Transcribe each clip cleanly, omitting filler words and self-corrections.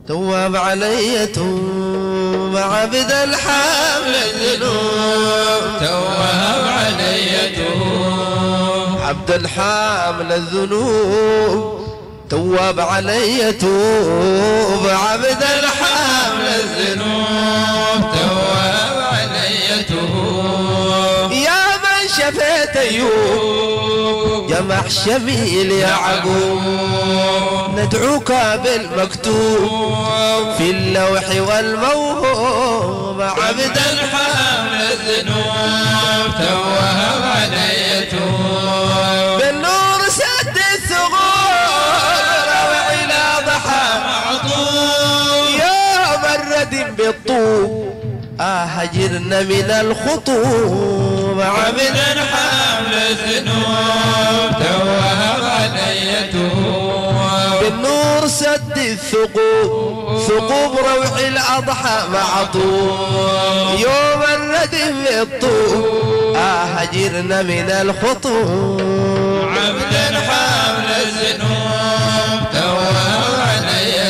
تواب علي توب عبد الحامل الذنوب، تواب علي توب عبد الحامل الذنوب، تواب علي توب عبد الحامل الذنوب، تواب علي توب يا من شفيت أيوب جمع شميل يعقوب، ندعوك بالمكتوب في اللوح والموهوب عبد الحامل الذنوب، تواب علي توب بالنور سد الثغور وإلى ضحى معطوب، يا مرد بالطوب هجرنا من الخطوب عبد الحامل الذنوب، تواب علي توب بالنور سد الثقوب، ثقوب روح الأضحى معطوب، يوم الردم بالطوب هجرنا من الخطوب عبد الحامل الذنوب، تواب علي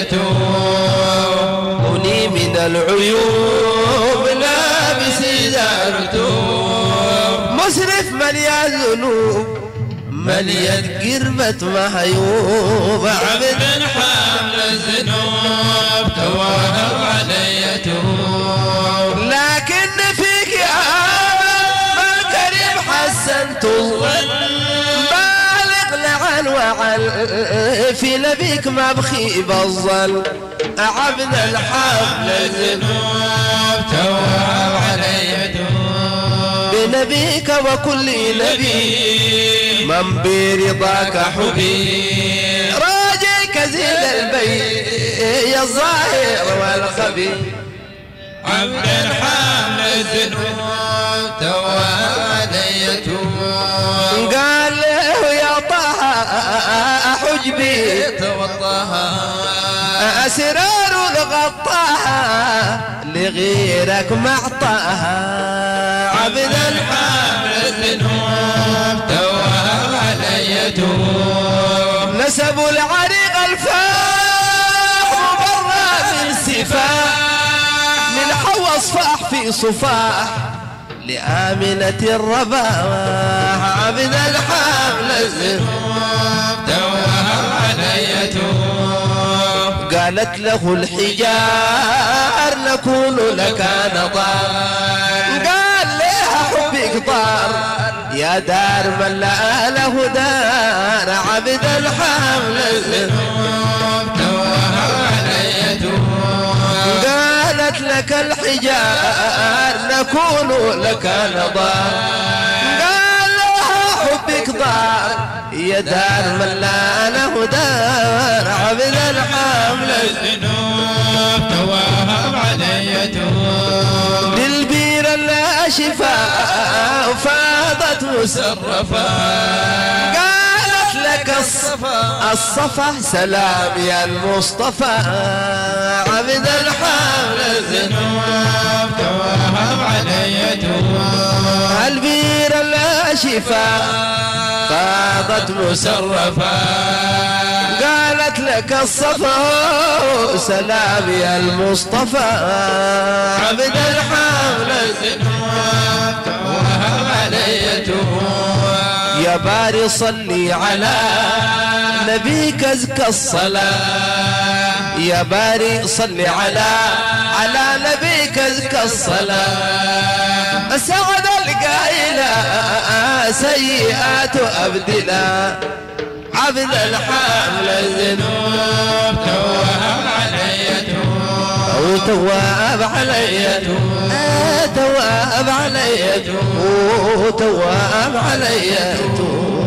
توب هني من العيوب لابس زارتوب، مسرف مليان ذنوب مليان قربة مهيوب عبد الحامل الذنوب، تواب علي توب لكن فيك يا ما كريم حسنت الظن، بالغ لعن وعن في نبيك ما بخيب الظن عبد الحامل الذنوب، تواب علي توب بنبيك وكل نبي من برضاك حبي، راجيك زين البيت يا الظاهر والخبي عبد الحامل الذنوب، تواب علي توب قال له يا طه حجبي توضها أسرار غطاها لغيرك معطاها عبد الحامل الذنوب، تواب علي توب نسبوا العريق الفاح مبرى من سفاح، من حوى صفاح في صفاح لآمنة الرباح عبد الحامل الذنوب، تواب علي توب قالت له الحجار نكون لك نضار، قال لها حبك طار يا دار من لا له دار عبد الحامل الذنوب، تواب علي توب قالت لك الحجار نكون لك نضار، قال لها حبك ضار يا دار من لا له دار عبد الحامل الذنوب، تواب علي توب للبير لا شفاء فاضت مسرفة، قالت لك الصفا سلام يا المصطفى عبد الحامل الذنوب، تواب علي توب البير لا شفاء فاضت مسرفة، قالت لك الصفا سلام يا المصطفى عبد الحامل الذنوب، تواب علي توب يا باري صلي على نبيك ازكى الصلاة، يا باري صلي على نبيك ازكى الصلاة، سعد القائلة سيئات أبدلا عبد الحامل الذنوب، تواب علي توب تواب علي تواب علي تواب علي